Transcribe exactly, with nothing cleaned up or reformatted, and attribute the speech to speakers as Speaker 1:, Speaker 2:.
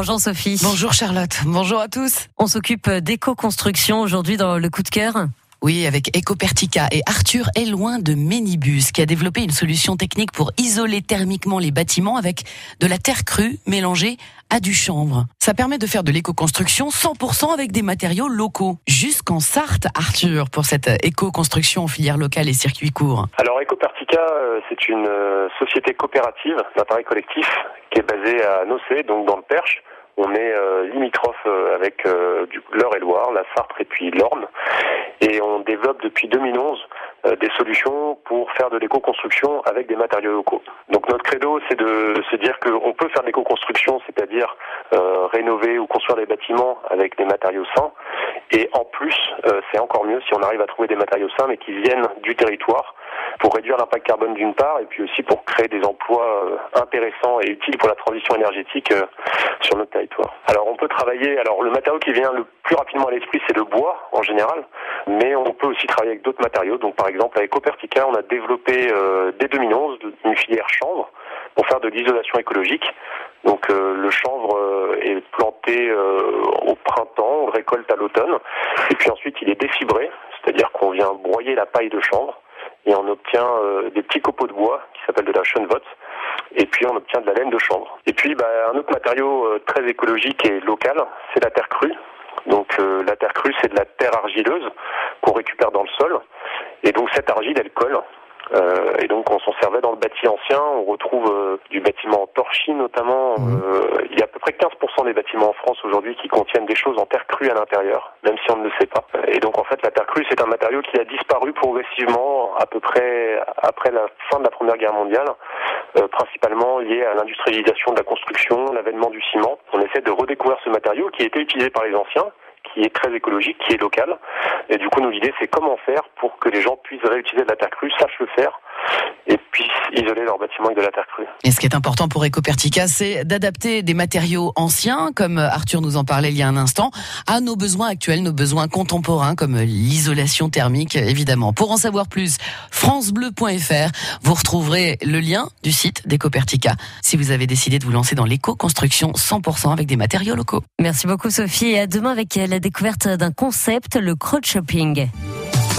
Speaker 1: Bonjour Sophie.
Speaker 2: Bonjour Charlotte, bonjour à tous.
Speaker 1: On s'occupe d'éco-construction aujourd'hui dans le coup de cœur.
Speaker 2: Oui, avec Ecopertica, et Arthur est loin de Ménibus qui a développé une solution technique pour isoler thermiquement les bâtiments avec de la terre crue mélangée à du chanvre. Ça permet de faire de l'éco-construction cent pour cent avec des matériaux locaux. Jusqu'en Sarthe, Arthur, pour cette éco-construction en filière locale et circuit court.
Speaker 3: Alors Ecopertica, c'est une société coopérative d'intérêt collectif qui est basée à Nocé, donc dans le Perche. On est euh, limitrophe euh, avec euh, du l'Eure-et-Loire, la Sarthe et puis l'Orne. Et on développe depuis deux mille onze euh, des solutions pour faire de l'éco-construction avec des matériaux locaux. Donc notre credo, c'est de se dire qu'on peut faire de l'éco-construction, c'est-à-dire euh, rénover ou construire des bâtiments avec des matériaux sains. Et en plus, euh, c'est encore mieux si on arrive à trouver des matériaux sains mais qui viennent du territoire pour réduire l'impact carbone d'une part et puis aussi pour créer des emplois euh, intéressants et utiles pour la transition énergétique euh, sur notre territoire. Alors on peut travailler, alors le matériau qui vient le plus rapidement à l'esprit c'est le bois en général, mais on peut aussi travailler avec d'autres matériaux. Donc par exemple avec Ecopertica on a développé euh, dès deux mille onze une filière chanvre pour faire de l'isolation écologique. Donc euh, le chanvre euh, est planté euh, au printemps, on le récolte à l'automne, et puis ensuite il est défibré, c'est-à-dire qu'on vient broyer la paille de chanvre, et on obtient euh, des petits copeaux de bois qui s'appellent de la chènevotte, et puis on obtient de la laine de chanvre. Et puis bah, un autre matériau euh, très écologique et local, c'est la terre crue. Donc euh, la terre crue, c'est de la terre argileuse qu'on récupère dans le sol, et donc cette argile, elle colle. Euh, et donc on s'en servait dans le bâti ancien, on retrouve euh, du bâtiment en torchis notamment. Euh, il y a à peu près quinze pour cent des bâtiments en France aujourd'hui qui contiennent des choses en terre crue à l'intérieur, même si on ne le sait pas. Et donc en fait la terre crue c'est un matériau qui a disparu progressivement à peu près après la fin de la Première Guerre mondiale, euh, principalement lié à l'industrialisation de la construction, l'avènement du ciment. On essaie de redécouvrir ce matériau qui était utilisé par les anciens, qui est très écologique, qui est local. Et du coup, nous, l'idée, c'est comment faire pour que les gens puissent réutiliser de la terre crue, sachent le faire, et puissent isoler leurs bâtiments avec de la terre crue.
Speaker 2: Et ce qui est important pour Ecopertica, c'est d'adapter des matériaux anciens, comme Arthur nous en parlait il y a un instant, à nos besoins actuels, nos besoins contemporains, comme l'isolation thermique, évidemment. Pour en savoir plus, francebleu point f r, vous retrouverez le lien du site d'Ecopertica, si vous avez décidé de vous lancer dans l'éco-construction cent pour cent avec des matériaux locaux.
Speaker 1: Merci beaucoup Sophie, et à demain avec la découverte d'un concept, le crowd shopping.